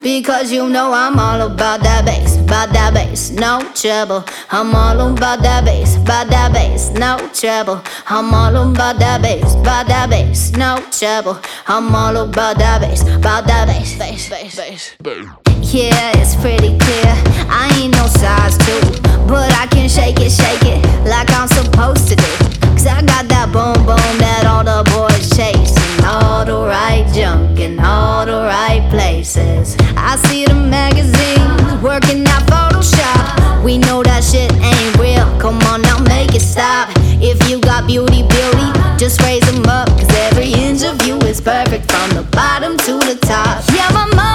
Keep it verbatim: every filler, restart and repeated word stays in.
Because you know I'm all about that bass, about that bass, no trouble. I'm all about that bass, about that bass, no trouble. I'm all about that bass, about that bass, no trouble. I'm all about that bass, about that bass, bass, bass, bass. Yeah, it's pretty clear, I ain't no size two, but I can shake it, shake it like I'm supposed to do. Cause I got that boom boom that all the boys chase, and all the right junk in all the right places. I see the magazines working out Photoshop. We know that shit ain't real, come on now make it stop. If you got beauty, beauty, just raise them up. Cause every inch of you is perfect from the bottom to the top. Yeah, my mom